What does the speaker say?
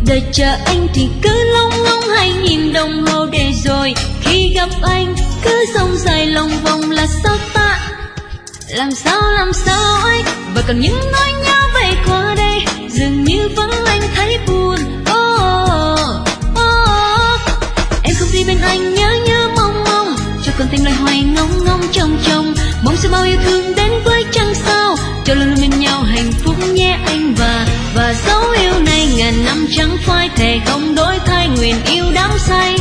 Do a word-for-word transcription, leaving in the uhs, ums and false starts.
đợi chờ anh thì cứ lông ngông hay nhìn đồng hồ để rồi khi gặp anh cứ sông dài lòng vòng là sao ta, làm sao làm sao ấy, và còn những nỗi nhớ về qua đây dường như vẫn anh thấy buồn. Oh, oh, oh. Em không đi bên anh nhớ nhớ mong mong, cho con tim loay hoay ngóng ngóng trông trông, mong sẽ bao yêu thương đến với trăng sao, cho luôn luôn bên nhau hạnh phúc nhé anh. Và và dấu yêu này ngàn năm chẳng phai thề không đổi thay, nguyện yêu đắm say.